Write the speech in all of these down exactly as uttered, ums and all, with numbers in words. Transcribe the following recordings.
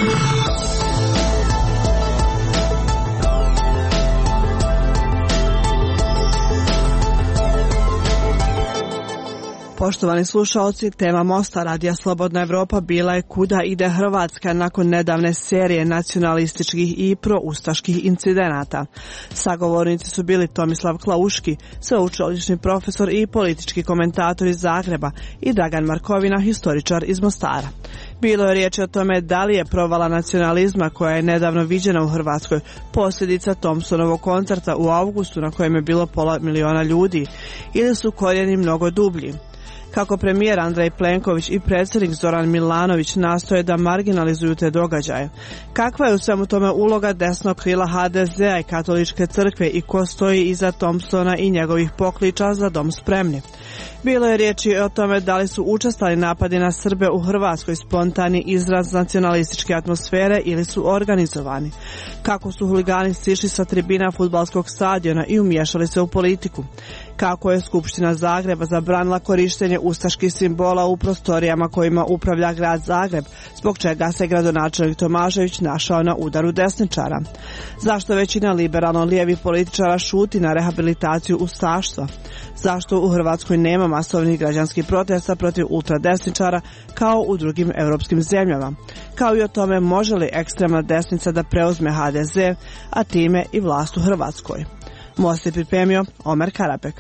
Poštovani slušalci, tema Mosta Radija Slobodna Evropa bila je kuda ide Hrvatska nakon nedavne serije nacionalističkih i proustaških incidenata. Sagovornici su bili Tomislav Klauški, sveučilišni profesor i politički komentator iz Zagreba, i Dragan Markovina, historičar iz Mostara. Bilo je riječi o tome da li je provala nacionalizma koja je nedavno viđena u Hrvatskoj posljedica Thompsonovog koncerta u avgustu na kojem je bilo pola miliona ljudi, ili su korijeni mnogo dublji. Kako premijer Andrej Plenković i predsjednik Zoran Milanović nastoje da marginalizuju te događaje. Kakva je u svemu tome uloga desnog krila ha de zea i katoličke crkve i ko stoji iza Thompsona i njegovih pokliča za dom spremni? Bilo je riječi o tome da li su učestali napadi na Srbe u Hrvatskoj spontani izraz nacionalističke atmosfere ili su organizovani. Kako su huligani sišli sa tribina fudbalskog stadiona i umiješali se u politiku. Kako je Skupština Zagreba zabranila korištenje ustaških simbola u prostorijama kojima upravlja grad Zagreb, zbog čega se gradonačelnik Tomašević našao na udaru desničara. Zašto većina liberalno-lijevih političara šuti na rehabilitaciju ustaštva? Zašto u Hrvatskoj nema masovnih građanskih protesta protiv ultradesničara kao u drugim europskim zemljama? Kao i o tome može li ekstremna desnica da preuzme ha de ze, a time i vlast u Hrvatskoj. Most je pripremio Omer Karabek.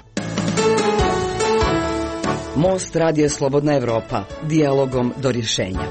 Most Radija Slobodna Evropa, dijalogom do rješenja.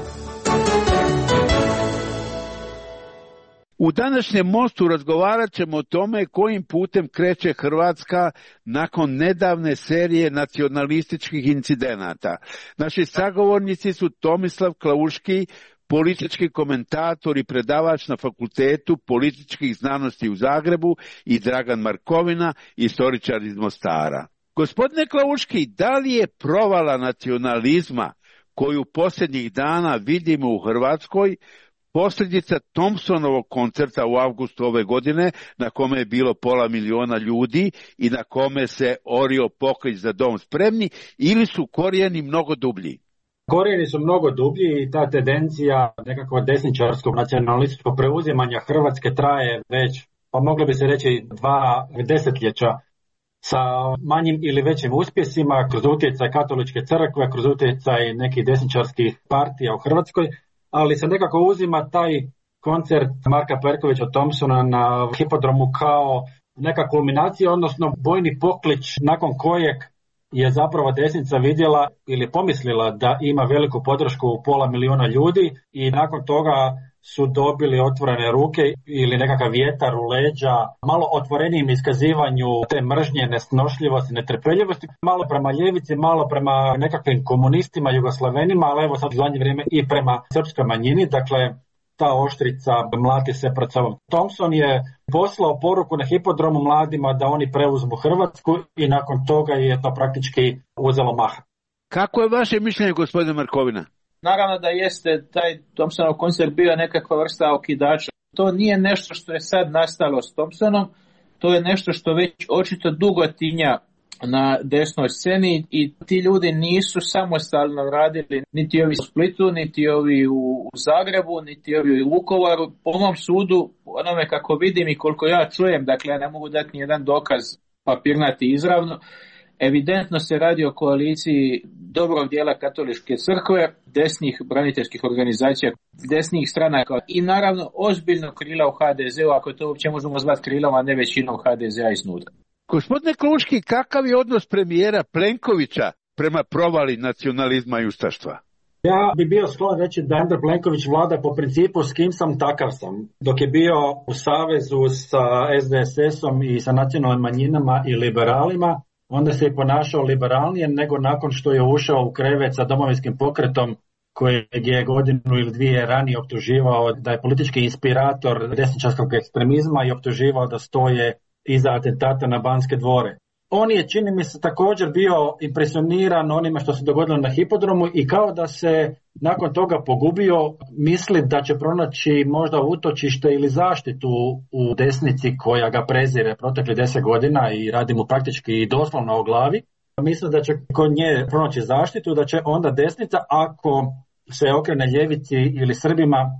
U današnjem Mostu razgovarat ćemo o tome kojim putem kreće Hrvatska nakon nedavne serije nacionalističkih incidenata. Naši sagovornici su Tomislav Klauški, politički komentator i predavač na Fakultetu političkih znanosti u Zagrebu, i Dragan Markovina, historičar iz Mostara. Gospodine Klauški, da li je provala nacionalizma koju posljednjih dana vidimo u Hrvatskoj posljedica Thompsonovog koncerta u avgustu ove godine, na kome je bilo pola miliona ljudi i na kome se orio poklič za dom spremni, ili su korijeni mnogo dublji? Korijeni su mnogo dublji i ta tendencija nekakvog desničarskog nacionalističkog preuzimanja Hrvatske traje već, pa moglo bi se reći, dva desetljeća, sa manjim ili većim uspjesima kroz utjecaj katoličke crkve, kroz utjecaj nekih desničarskih partija u Hrvatskoj, ali se nekako uzima taj koncert Marka Perkovića Thompsona na hipodromu kao neka kulminacija, odnosno bojni poklič nakon kojeg je zapravo desnica vidjela ili pomislila da ima veliku podršku u pola miliona ljudi i nakon toga su dobili otvorene ruke ili nekakav vjetar u leđa, malo otvorenijim iskazivanju te mržnje, nesnošljivosti, netrpeljivosti, malo prema ljevici, malo prema nekakvim komunistima, jugoslavenima, ali evo sad u zadnje vrijeme i prema srpskoj manjini, dakle ta oštrica mlati se pred sobom. Thompson je poslao poruku na hipodromu mladima da oni preuzmu Hrvatsku i nakon toga je to praktički uzelo maha. Kako je vaše mišljenje, gospodine Markovina? Naravno da jeste taj Thompsonov koncert bio nekakva vrsta okidača. To nije nešto što je sad nastalo s Thompsonom, to je nešto što već očito dugo tinja na desnoj sceni i ti ljudi nisu samostalno radili, niti ovi u Splitu, niti ovi u Zagrebu, niti ovi u Vukovaru. Po mom sudu, onome kako vidim i koliko ja čujem, dakle ja ne mogu dati nijedan dokaz papirnati izravno, evidentno se radi o koaliciji dobrog dijela katoličke crkve, desnih braniteljskih organizacija, desnih stranaka i naravno ozbiljno krila u ha de zeu, ako to uopće možemo zvati krilom, a ne većinom ha de zea iznutra. Gospodine Klauški, kakav je odnos premijera Plenkovića prema provali nacionalizma i ustaštva? Ja bi bio sklon reći da Andrej Plenković vlada po principu s kim sam, takav sam. Dok je bio u savezu sa es de es esom i sa nacionalnim manjinama i liberalima, onda se je ponašao liberalnije nego nakon što je ušao u krevet sa Domovinskim pokretom, kojeg je godinu ili dvije ranije optuživao da je politički inspirator desničarskog ekstremizma i optuživao da stoje iza atentata na Banske dvore. On je, čini mi se, također bio impresioniran onime što se dogodilo na hipodromu i kao da se nakon toga pogubio, misli da će pronaći možda utočište ili zaštitu u desnici koja ga prezire protekli deset godina i radi mu praktički i doslovno o glavi. Misli da će kod nje pronaći zaštitu, da će onda desnica, ako se okrene ljevici ili Srbima,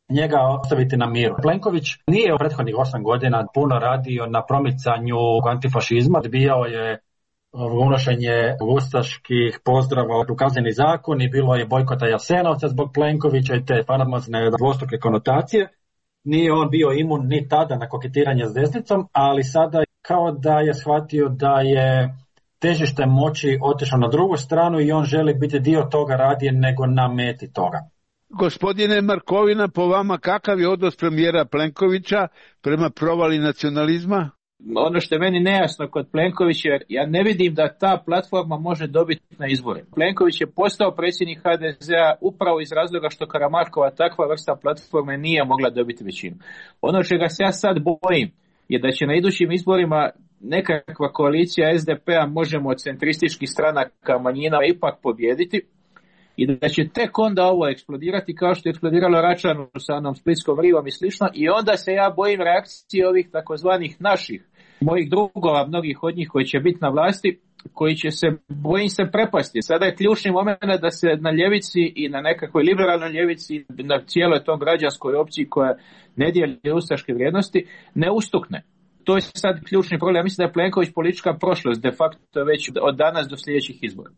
njega ostaviti na miru. Plenković nije u prethodnih osam godina puno radio na promicanju antifašizma, odbijao je unošenje ustaških pozdrava u kazneni zakon i bilo je bojkota Jasenovca zbog Plenkovića i te famozne dvostruke konotacije. Nije on bio imun ni tada na koketiranje s desnicom, ali sada kao da je shvatio da je težište moći otišao na drugu stranu i on želi biti dio toga radije nego na meti toga. Gospodine Markovina, po vama kakav je odnos premijera Plenkovića prema provali nacionalizma? Ono što je meni nejasno kod Plenkovića, ja ne vidim da ta platforma može dobiti na izbore. Plenković je postao predsjednik ha de zea upravo iz razloga što Karamarkova takva vrsta platforme nije mogla dobiti većinu. Ono čega se ja sad bojim je da će na idućim izborima nekakva koalicija es de pe a, Možemo, od centrističkih stranaka manjina ipak pobijediti i da će tek onda ovo eksplodirati kao što je eksplodiralo Račanu sa onom Splitskom rivom i slično, i onda se ja bojim reakcije ovih takozvanih naših, mojih drugova, mnogih od njih koji će biti na vlasti, koji će se, bojim se, prepasti. Sada je ključni moment da se na ljevici i na nekakvoj liberalnoj ljevici, na cijeloj tom građanskoj opciji koja ne dijeli ustaške vrijednosti, ne ustukne. To je sad ključni problem. Ja mislim da je Plenković politička prošlost de facto već od danas do sljedećih izbora.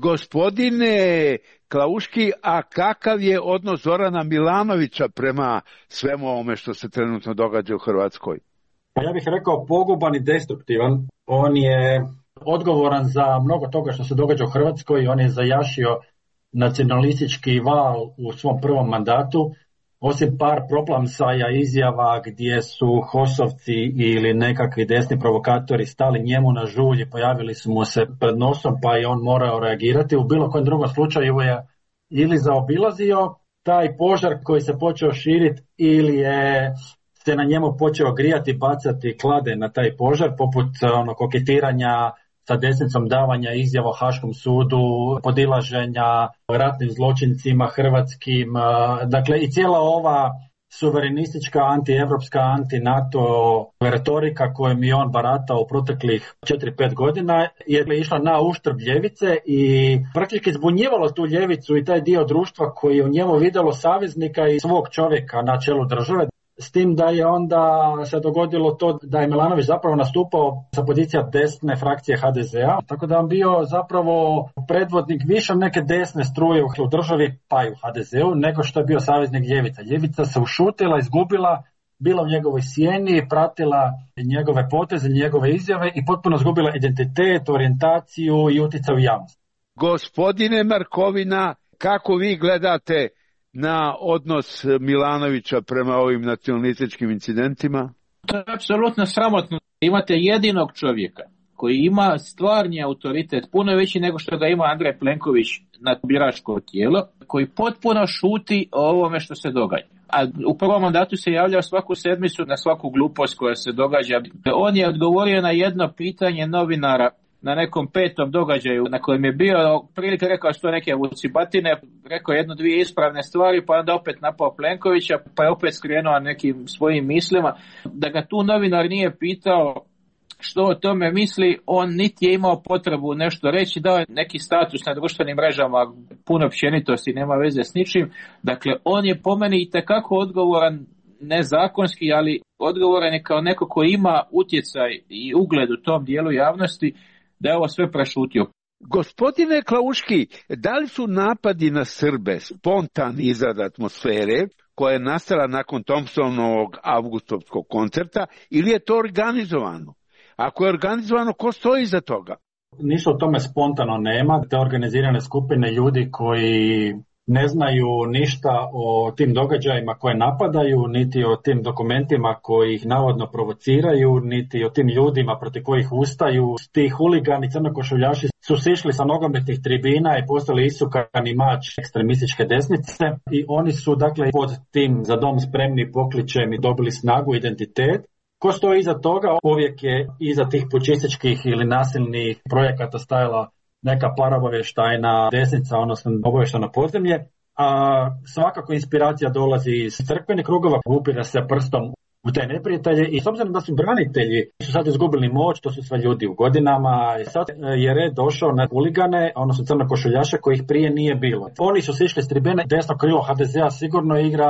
Gospodine Klauški, a kakav je odnos Zorana Milanovića prema svemu ovome što se trenutno događa u Hrvatskoj? Ja bih rekao poguban i destruktivan. On je odgovoran za mnogo toga što se događa u Hrvatskoj. On je zajašio nacionalistički val u svom prvom mandatu. Osim par proplamsaja izjava gdje su hosovci ili nekakvi desni provokatori stali njemu na žulj i pojavili su mu se pred nosom, pa je on morao reagirati. U bilo kojem drugom slučaju je ili zaobilazio taj požar koji se počeo širiti ili je se na njemu počeo grijati, bacati klade na taj požar, poput ono, koketiranja sa desnicom, davanja izjava o Haškom sudu, podilaženja ratnim zločincima hrvatskim, dakle i cijela ova suverenistička, antievropska, anti-NATO retorika kojom je on baratao u proteklih četiri pet godina je išla na uštrb ljevice i praktički zbunjivalo tu ljevicu i taj dio društva koji je u njemu vidjelo saveznika i svog čovjeka na čelu države. S tim da je onda se dogodilo to da je Milanović zapravo nastupao sa pozicija desne frakcije ha de zea, tako da on bio zapravo predvodnik više neke desne struje u državi, pa i u ha de zeu, nego što je bio saveznik ljevica. Ljevica se ušutila, izgubila, bila u njegovoj sjeni, pratila njegove poteze, njegove izjave i potpuno izgubila identitet, orijentaciju i utjecaj u javnosti. Gospodine Markovina, kako vi gledate na odnos Milanovića prema ovim nacionalističkim incidentima? To je apsolutno sramotno. Imate jedinog čovjeka koji ima stvarni autoritet, puno veći nego što ga ima Andrej Plenković na biračko tijelo, koji potpuno šuti o ovome što se događa. A u prvom mandatu se javljao svaku sedmicu na svaku glupost koja se događa. On je odgovorio na jedno pitanje novinara na nekom petom događaju na kojem je bio, prilike rekao što neke vucibatine, rekao jednu, dvije ispravne stvari, pa onda opet napao Plenkovića, pa je opet skrenuo nekim svojim mislima. Da ga tu novinar nije pitao što o tome misli, on niti je imao potrebu nešto reći, dao je neki status na društvenim mrežama, puno općenitosti, nema veze s ničim. Dakle, on je po meni itekako odgovoran, ne zakonski, ali odgovoran je kao neko koji ima utjecaj i ugled u tom dijelu javnosti, da je ovo sve prešutio. Gospodine Klauški, da li su napadi na Srbe spontani izrad atmosfere koja je nastala nakon Thompsonovog avgustovskog koncerta ili je to organizovano? Ako je organizovano, ko stoji iza toga? Ništa o tome spontano nema. Te organizirane skupine ljudi koji ne znaju ništa o tim događajima koje napadaju, niti o tim dokumentima koji ih navodno provociraju, niti o tim ljudima protiv kojih ustaju. Ti huligani, crnokošuljaši su sišli sa nogometnih tribina i postali isukani mač ekstremističke desnice i oni su dakle pod tim za dom spremni pokličem i dobili snagu, identitet. Ko stoji iza toga? Uvijek je iza tih pučističkih ili nasilnih projekata stajala neka paraobavještajna desnica, odnosno obavještajno podzemlje, a svakako inspiracija dolazi iz crkvenih krugova, upire se prstom u te neprijatelje i s obzirom da su branitelji su sad izgubili moć, to su sve ljudi u godinama, i sad je red došao na huligane, odnosno crnokošuljaše kojih prije nije bilo. Oni su sišli s tribine, desno krilo ha de zea sigurno igra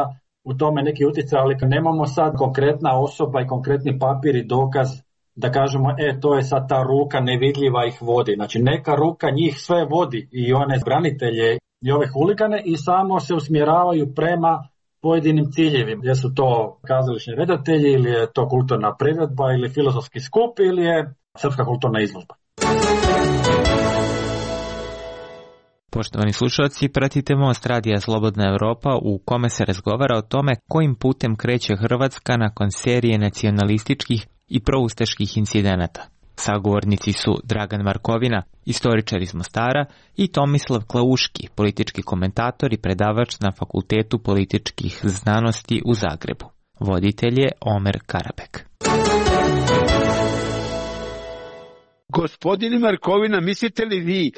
u tome neki utjecaj, ali nemamo sad konkretna osoba i konkretni papir i dokaz da kažemo, e, to je sad ta ruka nevidljiva ih vodi. Znači, neka ruka njih sve vodi, i one branitelje i ove huligane, i samo se usmjeravaju prema pojedinim ciljevima. Gdje su to kazališni redatelji, ili je to kulturna priredba, ili filozofski skup, ili je srpska kulturna izložba. Poštovani slušalci, pratite Most Radija Slobodna Evropa, u kome se razgovara o tome kojim putem kreće Hrvatska nakon serije nacionalističkih i proustaških incidenata. Sagovornici su Dragan Markovina, istoričar iz Mostara, i Tomislav Klauški, politički komentator i predavač na Fakultetu političkih znanosti u Zagrebu. Voditelj je Omer Karabek. Gospodine Markovina, mislite li vi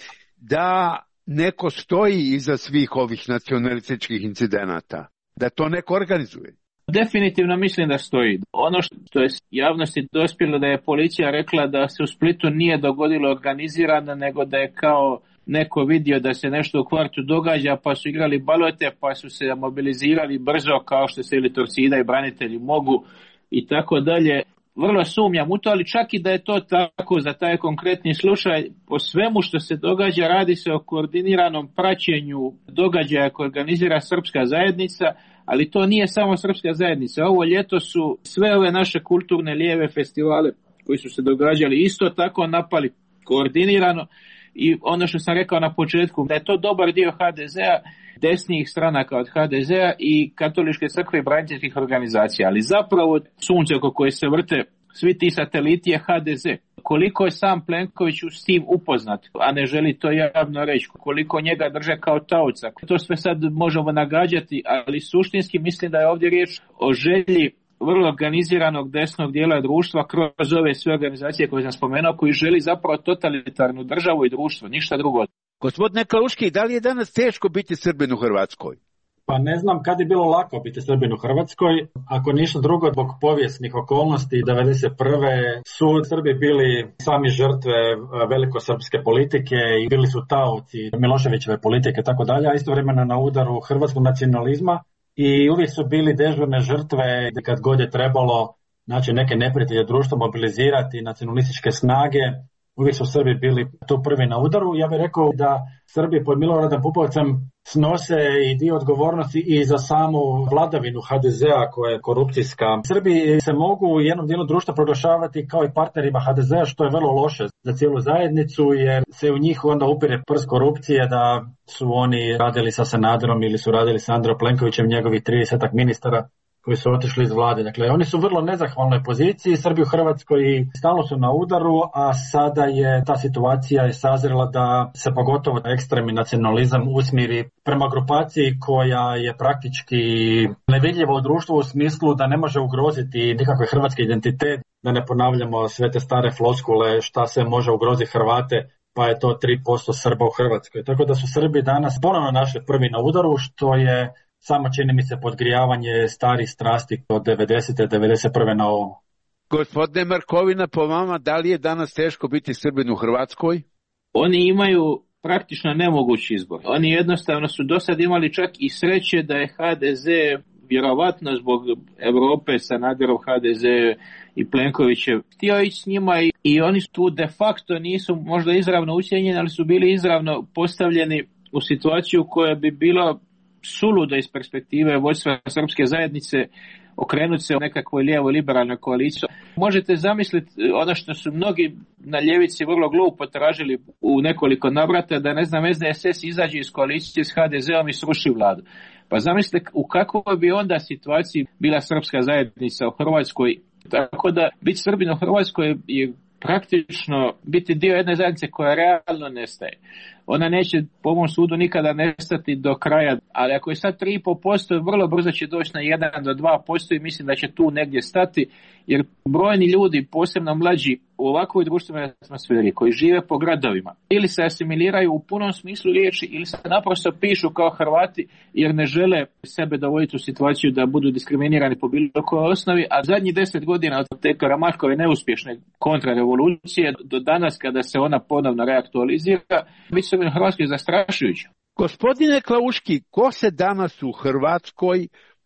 da neko stoji iza svih ovih nacionalističkih incidenata? Da to neko organizuje? Definitivno mislim da stoji. Ono što je javnosti dospjelo da je policija rekla da se u Splitu nije dogodilo organizirano, nego da je kao neko vidio da se nešto u kvartu događa, pa su igrali balote, pa su se mobilizirali brzo kao što se ili Torcida i branitelji mogu i tako dalje. Vrlo sumnjam u to, ali čak i da je to tako za taj konkretni slučaj, po svemu što se događa radi se o koordiniranom praćenju događaja koje organizira srpska zajednica, ali to nije samo srpska zajednica. Ovo ljeto su sve ove naše kulturne lijeve festivale koji su se događali isto tako napali koordinirano, i ono što sam rekao na početku, da je to dobar dio ha de zea, desnijih stranaka od ha de zea i katoličke crkve i braniteljskih organizacija, ali zapravo sunce oko koje se vrte svi ti sateliti je ha de ze. Koliko je sam Plenković s tim upoznat, a ne želi to javno reći, koliko njega drže kao taoca, to sve sad možemo nagađati, ali suštinski mislim da je ovdje riječ o želji vrlo organiziranog desnog dijela društva kroz ove sve organizacije koje sam spomenuo, koji želi zapravo totalitarnu državu i društvo, ništa drugo. Gospodine Klauški, da li je danas teško biti Srbin u Hrvatskoj? Pa ne znam kad je bilo lako biti Srbin u Hrvatskoj, ako ništa drugo zbog povijesnih okolnosti. devedeset prve su Srbi bili sami žrtve velikosrpske politike i bili su taoci Miloševićeve politike tako dalje, a istovremeno na udaru hrvatskog nacionalizma, i uvijek su bili dežurne žrtve kad god je trebalo, znači, neke neprijatelje društva mobilizirati, nacionalističke snage. Uvijek su Srbi bili tu prvi na udaru. Ja bih rekao da Srbi pod Miloradom Pupovcem snose i dio odgovornosti i za samu vladavinu ha de zea koja je korupcijska. Srbi se mogu u jednom dijelu društva proglašavati kao i partnerima ha de zea, što je vrlo loše za cijelu zajednicu, jer se u njih onda upire prst korupcije da su oni radili sa Sanaderom ili su radili sa Andrejom Plenkovićem, njegovih tridesetak ministara koji su otišli iz vlade. Dakle, oni su u vrlo nezahvalnoj poziciji, Srbi u Hrvatskoj stalno su na udaru, a sada je ta situacija je sazrela da se pogotovo ekstremni nacionalizam usmjeri prema grupaciji koja je praktički nevidljiva u društvu u smislu da ne može ugroziti nikakve hrvatski identitet, da ne ponavljamo sve te stare floskule šta se može ugroziti Hrvate, pa je to tri posto Srba u Hrvatskoj. Tako da su Srbi danas ponovno našli prvi na udaru, što je samo čini mi se podgrijavanje starih strasti od devedesete devedeset prve na ovom. Gospodine Markovina, po vama, da li je danas teško biti Srbin u Hrvatskoj? Oni imaju praktično nemogući izbor. Oni jednostavno su do sad imali čak i sreće da je ha de ze, vjerovatno zbog Europe, Sanaderov ha de ze i Plenkovićev, htio ići s njima i, i oni tu de facto nisu možda izravno ucijenjeni, ali su bili izravno postavljeni u situaciju koja bi bila suludo iz perspektive vodstva srpske zajednice okrenuti se u nekakvoj lijevoj liberalnoj koaliciji. Možete zamisliti ono što su mnogi na ljevici vrlo glupo tražili u nekoliko navrata, da ne znam es de es es izađe iz koalicije s ha de zeom i sruši vladu. Pa zamislite u kakvoj bi onda situaciji bila srpska zajednica u Hrvatskoj. Tako da biti Srbin u Hrvatskoj je praktično biti dio jedne zajednice koja realno nestaje. Ona neće po mom sudu nikada nestati do kraja, ali ako je sad tri i pol posto, vrlo brzo će doći na jedan do dva posto i mislim da će tu negdje stati, jer brojni ljudi, posebno mlađi, u ovakvoj društvenoj atmosferi koji žive po gradovima, ili se asimiliraju u punom smislu riječi, ili se naprosto pišu kao Hrvati jer ne žele sebe dovoditi u situaciju da budu diskriminirani po bilo kojoj osnovi, a zadnjih deset godina od te Karamarkove neuspješne kontrarevolucije do danas kada se ona ponovno reaktualizira, biti se u Hrvatskoj zastrašujuće. Gospodine Klauški, ko se danas u Hrvatskoj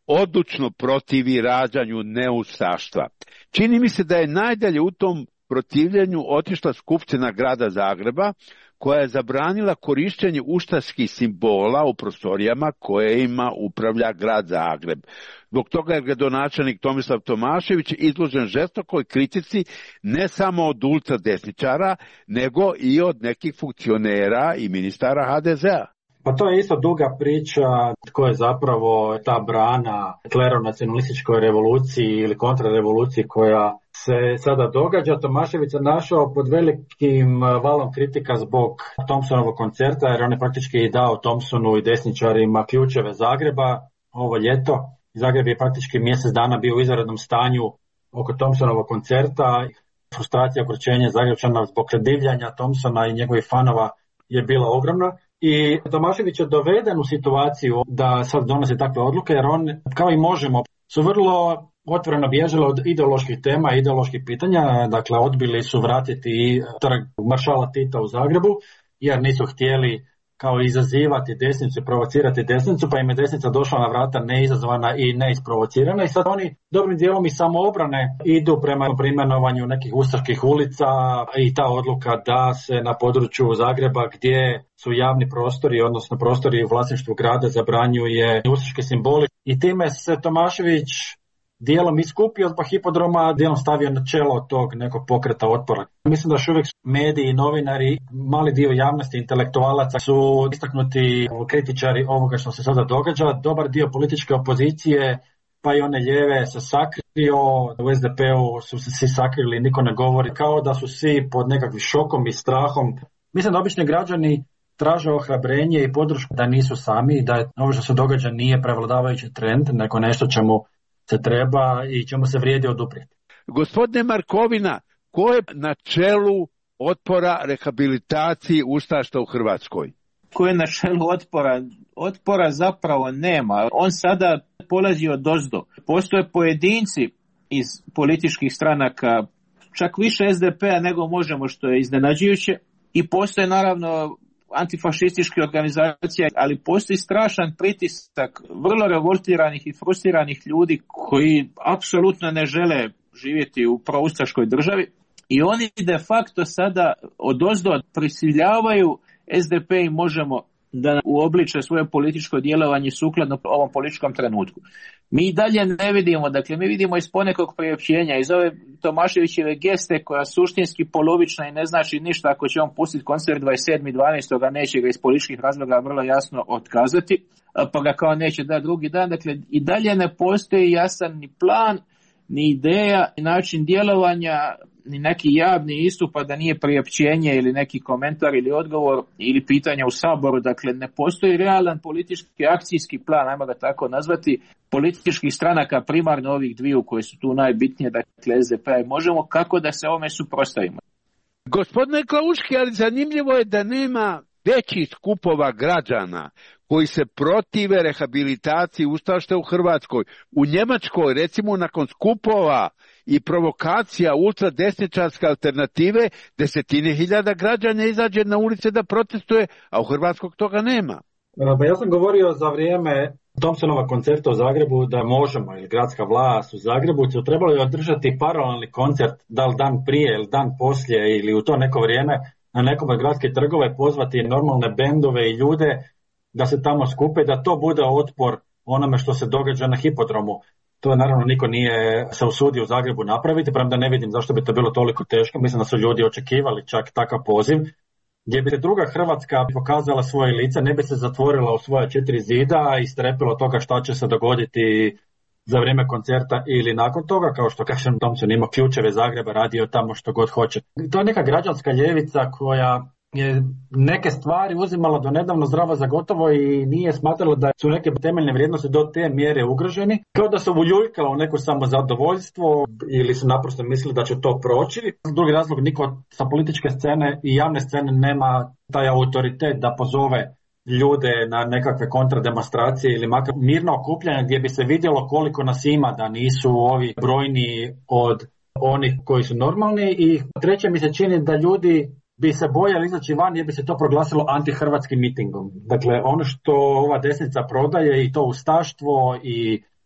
odlučno protivi rađanju neustaštva. Čini mi se da je najdalje u tom protivljenju otišla Skupština grada Zagreba, koja je zabranila korištenje ustaških simbola u prostorijama kojima upravlja grad Zagreb. Zbog toga je gradonačelnik Tomislav Tomašević izložen žestokoj kritici ne samo od ultra desničara, nego i od nekih funkcionera i ministara ha de zea. Pa to je isto duga priča tko je zapravo ta brana kleronacionalističkoj revoluciji ili kontrarevoluciji koja se sada događa. Tomašević se našao pod velikim valom kritika zbog Thompsonovog koncerta, jer on je praktički dao Thompsonu i desničarima ključeve Zagreba ovo ljeto. Zagreb je praktički mjesec dana bio u izvanrednom stanju oko Thompsonovog koncerta. Frustracija, okrućenje Zagrepčana zbog divljanja Thompsona i njegovih fanova je bila ogromna. I Tomašević je doveden u situaciju da sad donosi takve odluke, jer on, kao i Možemo, su vrlo otvoreno bježali od ideoloških tema i ideoloških pitanja. Dakle, odbili su vratiti trg maršala Tita u Zagrebu, jer nisu htjeli kao izazivati desnicu i provocirati desnicu, pa im je desnica došla na vrata neizazvana i neisprovocirana. I sad oni dobrim dijelom i samoobrane idu prema preimenovanju nekih ustaških ulica i ta odluka da se na području Zagreba gdje su javni prostori, odnosno prostori u vlasništvu grada, zabranjuje ustaški simboli. I time se Tomašević dijelom iskupio zbog hipodroma, dijelom stavio na čelo tog nekog pokreta otpora. Mislim da još uvijek mediji i novinari, mali dio javnosti, intelektualaca su istaknuti kritičari ovoga što se sada događa. Dobar dio političke opozicije, pa i one lijeve, se sakrio. U es de pe-u su se svi sakrili, niko ne govori, kao da su svi pod nekakvim šokom i strahom. Mislim da obični građani traže ohrabrenje i podršku da nisu sami, da ovo što se događa nije prevladavajući trend, nego nešto čemu se treba i čemu se vrijedi oduprijeti. Gospodine Markovina, ko je na čelu otpora rehabilitaciji ustaštva u Hrvatskoj? Ko je na čelu otpora? Otpora zapravo nema. On sada polazi od ozdo. Postoje pojedinci iz političkih stranaka, čak više es de pe-a nego Možemo, što je iznenađujuće. I postoje naravno antifašističke organizacije, ali postoji strašan pritisak vrlo revoltiranih i frustriranih ljudi koji apsolutno ne žele živjeti u proustaškoj državi i oni de facto sada odozdo prisiljavaju es de pe i Možemo da uobliče svoje političko djelovanje sukladno ovom političkom trenutku. Mi i dalje ne vidimo, dakle mi vidimo iz ponekog priopćenja, iz ove Tomaševićeve geste koja suštinski polovična i ne znači ništa ako će on pustiti koncert dvadeset sedmog dvanaestog neće ga iz političkih razloga vrlo jasno otkazati, pa ga kao neće da drugi dan. Dakle i dalje ne postoji jasan ni plan, ni ideja, ni način djelovanja, ni neki javni istup, a da nije priopćenje ili neki komentar ili odgovor ili pitanje u Saboru. Dakle, ne postoji realan politički akcijski plan, ajmo ga tako nazvati, političkih stranaka, primarno ovih dviju koje su tu najbitnije, dakle es de pe i Možemo, kako da se ovome suprotstavimo. Gospodine Klauški, ali zanimljivo je da nema većih skupova građana koji se protive rehabilitaciji ustaštva u Hrvatskoj. U Njemačkoj, recimo, nakon skupova i provokacija ultradesničarske alternative, desetine hiljada građana izađe na ulice da protestuje, a u Hrvatskoj toga nema. Pa ja sam govorio za vrijeme Thompsonova koncerta u Zagrebu da Možemo ili gradska vlast u Zagrebu su trebali održati paralelni koncert, da li dan prije ili dan poslije ili u to neko vrijeme na nekom od gradskih trgova, pozvati normalne bendove i ljude da se tamo skupe, da to bude otpor onome što se događa na hipodromu. To naravno niko nije se usudio u Zagrebu napraviti, premda ne vidim zašto bi to bilo toliko teško. Mislim da su ljudi očekivali čak takav poziv, gdje bi se druga Hrvatska pokazala svoje lice, ne bi se zatvorila u svoja četiri zida i strepila od toga šta će se dogoditi za vrijeme koncerta ili nakon toga, kao što kažem, Thompson ima ključeve Zagreba, radio tamo što god hoće. To je neka građanska ljevica koja je neke stvari uzimala do nedavno zdravo za gotovo i nije smatrala da su neke temeljne vrijednosti do te mjere ugroženi, kao da su uljuljkala u neko samozadovoljstvo ili su naprosto mislili da će to proći. Drugi razlog, niko sa političke scene i javne scene nema taj autoritet da pozove ljude na nekakve kontrademonstracije ili makar mirno okupljanje gdje bi se vidjelo koliko nas ima, da nisu ovi brojni od onih koji su normalni. I treće, mi se čini da ljudi bi se bojali izaći van jer bi se to proglasilo antihrvatskim mitingom. Dakle, ono što ova desnica prodaje i to ustaštvo i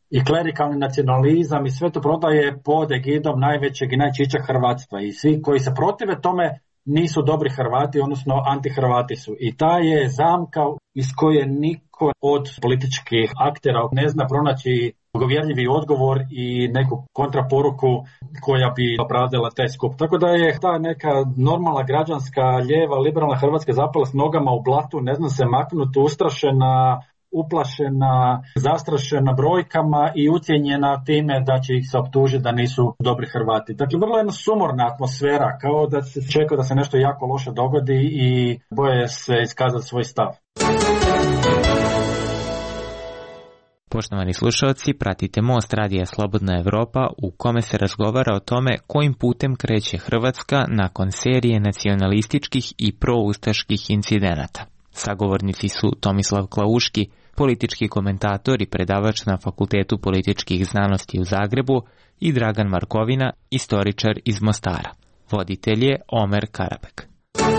i klerikalni nacionalizam i sve to prodaje pod egidom najvećeg i najčišćeg hrvatstva i svi koji se protive tome nisu dobri Hrvati, odnosno anti-Hrvati su. I ta je zamka iz koje niko od političkih aktera ne zna pronaći uvjerljivi odgovor i neku kontraporuku koja bi opravdala taj skup. Tako da je ta neka normalna građanska, lijeva, liberalna Hrvatska zapala s nogama u blatu, ne zna se maknuti, ustrašena, uplašena, zastrašena brojkama i ucijenjena time da će ih se optužiti da nisu dobri Hrvati. Dakle, vrlo jedna sumorna atmosfera, kao da se čeka da se nešto jako loše dogodi i boje se iskazati svoj stav. Poštovani slušalci, pratite Most radija Slobodna Evropa u kome se razgovara o tome kojim putem kreće Hrvatska nakon serije nacionalističkih i proustaških incidenata. Sagovornici su Tomislav Klauški, politički komentator i predavač na Fakultetu političkih znanosti u Zagrebu, i Dragan Markovina, istoričar iz Mostara. Voditelj je Omer Karabek.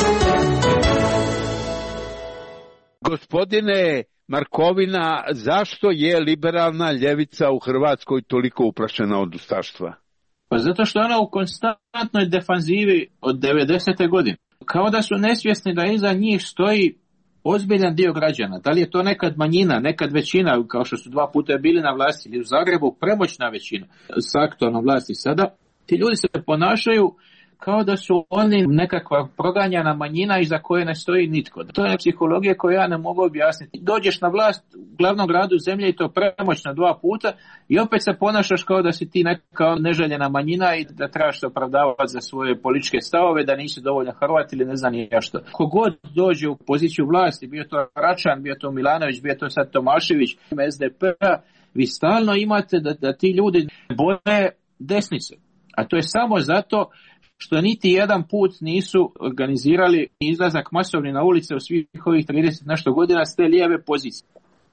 Gospodine Markovina, zašto je liberalna ljevica u Hrvatskoj toliko uplašena od ustaštva? Pa zato što je ona u konstantnoj defanzivi od devedesete godine. Kao da su nesvjesni da iza njih stoji ozbiljan dio građana. Da li je to nekad manjina, nekad većina, kao što su dva puta bili na vlasti, ili u Zagrebu premoćna većina s aktualnom vlasti sada. Ti ljudi se ponašaju kao da su oni nekakva proganjana manjina iza koje ne stoji nitko. To je psihologija koju ja ne mogu objasniti. Dođeš na vlast u glavnom gradu zemlje i to premoćno dva puta i opet se ponašaš kao da si ti neka neželjena manjina i da trebaš se opravdavati za svoje političke stavove, da nisi dovoljno Hrvat ili ne znam ni ja što. Kogod dođe u poziciju vlasti, bio to Račan, bio to Milanović, bio to sad Tomašević, es de pe-a, vi stalno imate da, da ti ljudi boje desnice. A to je samo zato što niti jedan put nisu organizirali izlazak masovni na ulice u svih ovih trideset nešto godina s te lijeve pozicije.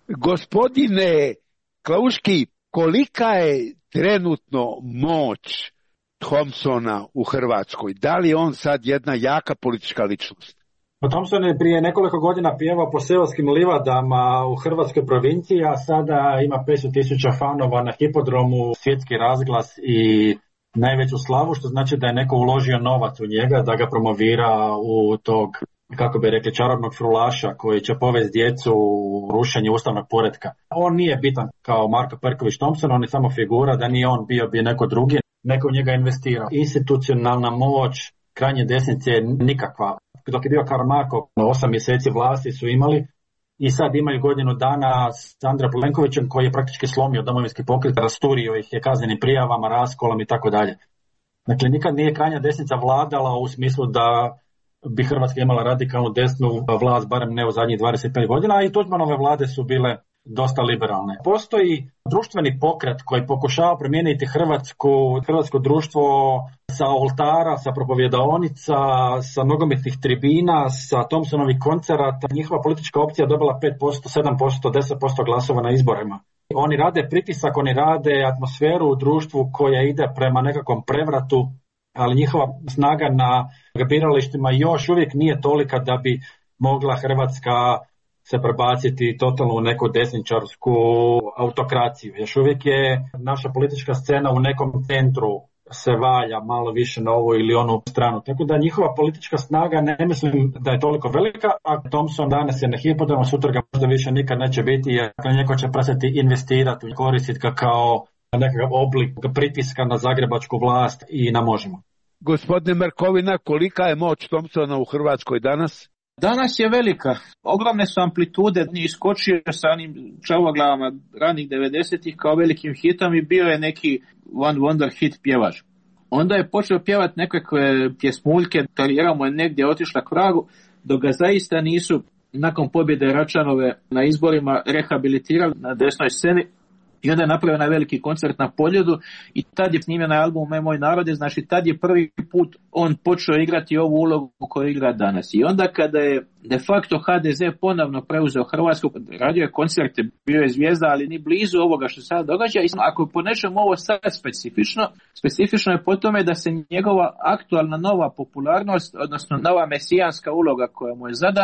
Gospodine Klauški, kolika je trenutno moć Thompsona u Hrvatskoj? Da li je on sad jedna jaka politička ličnost? Thompson je prije nekoliko godina pjevao po seoskim livadama u hrvatskoj provinciji, a sada ima petsto tisuća fanova na hipodromu, svjetski razglas i najveću slavu, što znači da je neko uložio novac u njega, da ga promovira u tog, kako bi rekli, čarobnog frulaša koji će povesti djecu u rušenje ustavnog poretka. On nije bitan kao Marko Perković Thompson, on je samo figura, da nije on bio bi neko drugi, neko u njega investirao. Institucionalna moć krajnje desnice je nikakva. Dok je bio Karamarko, osam mjeseci vlasti su imali, i sad imaju godinu dana s Andrejem Plenkovićem koji je praktički slomio Domovinski pokret, rasturio ih je kaznenim prijavama, raskolom i tako dalje. Dakle, nikad nije krajnja desnica vladala u smislu da bi Hrvatska imala radikalnu desnu vlast, barem ne u zadnjih dvadeset pet godina, a i Tuđmanove vlade su bile dosta liberalne. Postoji društveni pokret koji pokušava promijeniti Hrvatsku, hrvatsko društvo sa oltara, sa propovjedaonica, sa nogometnih tribina, sa Thompsonovih koncerata. Njihova politička opcija dobila pet posto, sedam posto, deset posto glasova na izborima. Oni rade pritisak, oni rade atmosferu u društvu koja ide prema nekakvom prevratu, ali njihova snaga na biralištima još uvijek nije tolika da bi mogla Hrvatska se prebaciti totalno u neku desničarsku autokraciju. Još uvijek je naša politička scena u nekom centru, se valja malo više na ovu ili onu stranu. Tako da njihova politička snaga ne mislim da je toliko velika, a Thompson danas je na hipodromu, sutra ga možda više nikad neće biti, jer neko će prestati investirati, koristiti ga kao nekakav oblik pritiska na zagrebačku vlast i na Možemo. Gospodine Markovina, kolika je moć Thompsona u Hrvatskoj danas? Danas je velika. Ogromne su amplitude. Nije iskočio sa onim čavoglavama ranih devedesetih kao velikim hitom i bio je neki one wonder hit pjevač. Onda je počeo pjevati nekakve pjesmuljke, karijera mu je negdje otišla k vragu, dok ga zaista nisu nakon pobjede Račanove na izborima rehabilitirali na desnoj sceni. I onda je napravio na veliki koncert na Poljudu i tad je snimio na albumu Moj narode, znači tad je prvi put on počeo igrati ovu ulogu koju igra danas. I onda kada je de facto ha de ze ponovno preuzeo Hrvatsku, radio je koncerte, bio je zvijezda, ali ni blizu ovoga što se sada događa. I ako je po nečemu ovo sad specifično, specifično je po tome da se njegova aktualna nova popularnost, odnosno nova mesijanska uloga koja mu je zadana,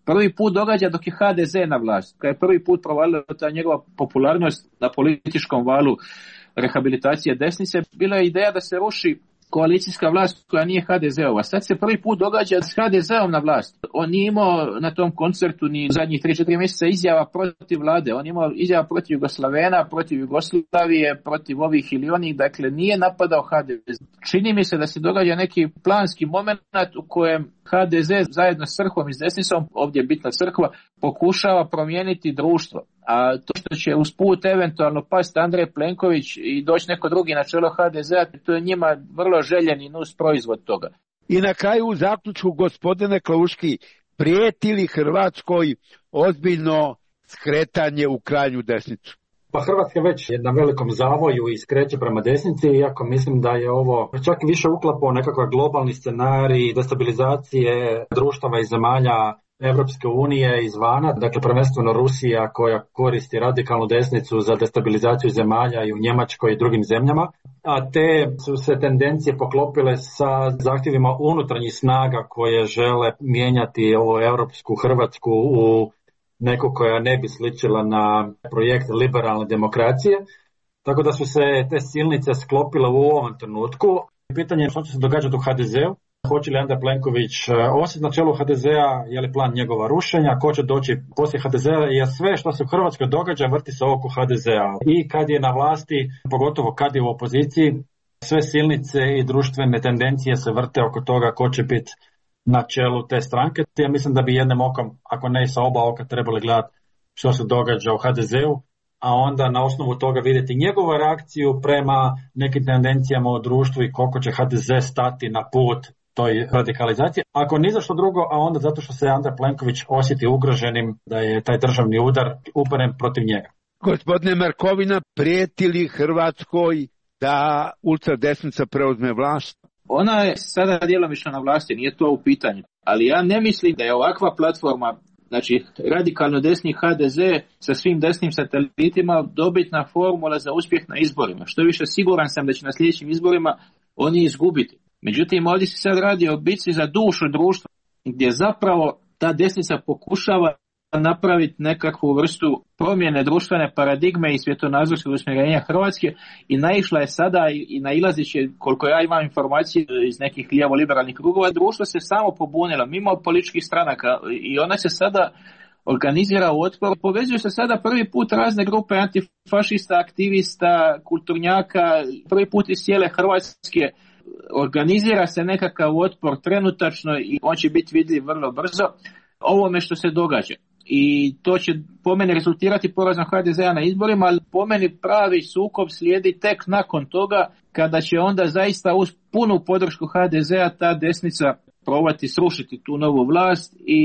prvi put događa dok je ha de ze na vlasti. Kad je prvi put provalila ta njegova popularnost na političkom valu rehabilitacije desnice, bila je ideja da se ruši koalicijska vlast koja nije ha de zeova. Sad se prvi put događa s ha de zeom na vlast. On nije imao na tom koncertu ni zadnjih tri četiri mjeseca izjava protiv vlade. On je imao izjava protiv Jugoslavena, protiv Jugoslavije, protiv ovih ili onih. Dakle, nije napadao ha de ze. Čini mi se da se događa neki planski moment u kojem ha de ze zajedno s crkvom i s desnicom, ovdje je bitna crkva, pokušava promijeniti društvo. A to što će usput eventualno pasti Andrej Plenković i doći neko drugi na čelo ha de zea, to je njima vrlo željeni nus proizvod toga. I na kraju u zaključku, gospodine Klavuški, prijeti li Hrvatskoj ozbiljno skretanje u krajnju desnicu? Pa Hrvatska već je na velikom zavoju i skreće prema desnici, iako mislim da je ovo čak i više uklapao nekakav globalni scenarij destabilizacije društava i zemalja Evropske unije izvana, dakle prvenstveno Rusija koja koristi radikalnu desnicu za destabilizaciju zemalja i u Njemačkoj i drugim zemljama, a te su se tendencije poklopile sa zahtjevima unutarnjih snaga koje žele mijenjati ovu europsku Hrvatsku u neku koja ne bi sličila na projekt liberalne demokracije, tako da su se te silnice sklopile u ovom trenutku. Pitanje je što će se događati u ha de zeu. Hoće li Andrej Plenković ostati na čelu ha de zea, je li plan njegova rušenja, ko će doći poslije ha de zea, jer sve što se u Hrvatskoj događa vrti se oko ha de zea. I kad je na vlasti, pogotovo kad je u opoziciji, sve silnice i društvene tendencije se vrte oko toga ko će biti na čelu te stranke. Ja mislim da bi jednim okom, ako ne i sa oba oka, trebali gledati što se događa u ha de zeu, a onda na osnovu toga vidjeti njegovu reakciju prema nekim tendencijama u društvu i koliko će ha de ze stati na put toj radikalizaciji. Ako ni za što drugo, a onda zato što se Andrej Plenković osjeti ugroženim da je taj državni udar uperen protiv njega. Gospodine Markovina, prijeti li Hrvatskoj da ultradesnica preuzme vlast? Ona je sada djelomično na vlasti, nije to u pitanju. Ali ja ne mislim da je ovakva platforma, znači radikalno desni ha de ze sa svim desnim satelitima, dobitna formula za uspjeh na izborima. Što više, siguran sam da će na sljedećim izborima oni izgubiti. Međutim, ovdje se sad radi o bitci za dušu društva, gdje zapravo ta desnica pokušava napraviti nekakvu vrstu promjene društvene paradigme i svjetonazorskog usmjerenja Hrvatske i naišla je sada i nailazit će, koliko ja imam informacije iz nekih lijevo-liberalnih krugova, društvo se samo pobunilo mimo političkih stranaka i ona se sada organizira u otpor. Povezuju se sada prvi put razne grupe antifašista, aktivista, kulturnjaka, prvi put iz cijele Hrvatske. Organizira se nekakav otpor trenutačno i on će biti vidljiv vrlo brzo ovome što se događa. I to će po meni rezultirati porazom ha de zea na izborima, ali po meni pravi sukob slijedi tek nakon toga, kada će onda zaista uz punu podršku ha de zea ta desnica probati srušiti tu novu vlast i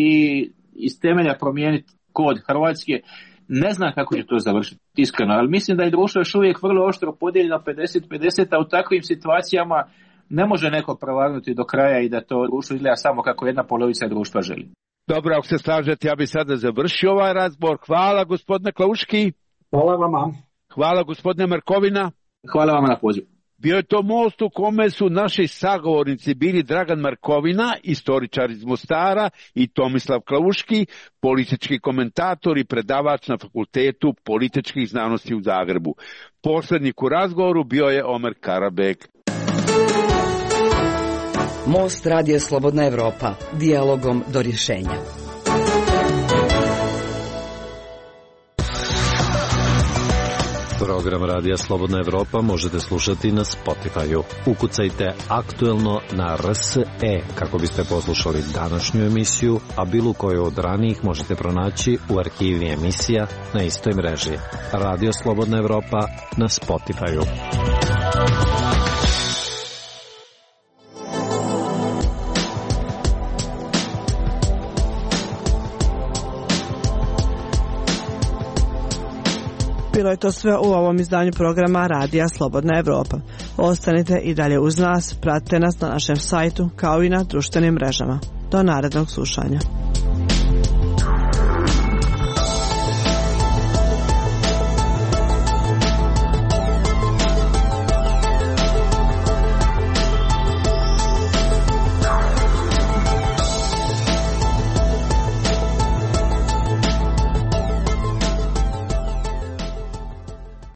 iz temelja promijeniti kod Hrvatske. Ne znam kako će to završiti, iskreno, ali mislim da je društvo još uvijek vrlo oštro podijeljeno pedeset pedeset, a u takvim situacijama ne može neko prevarnuti do kraja i da to društvo izgleda samo kako jedna polovica društva želi. Dobro, ako se slažete, ja bih sada završio ovaj razgovor. Hvala, gospodine Klavuški. Hvala vama. Hvala, gospodine Markovina. Hvala vama na pozivu. Bio je to most u kome su naši sagovornici bili Dragan Markovina, istoričar iz Mostara, i Tomislav Klavuški, politički komentator i predavač na Fakultetu političkih znanosti u Zagrebu. Posrednik u razgovoru bio je Omer Karabek. Most Radija Slobodna Evropa, dijalogom do rješenja. Program Radija Slobodna Evropa možete slušati na Spotify-u. Ukucajte aktuelno na R S E kako biste poslušali današnju emisiju, a bilo koju od ranijih možete pronaći u arhivi emisija na istoj mreži. Radio Slobodna Evropa na Spotify-u. Bilo je to sve u ovom izdanju programa Radija Slobodna Evropa. Ostanite i dalje uz nas, pratite nas na našem sajtu kao i na društvenim mrežama. Do narednog slušanja.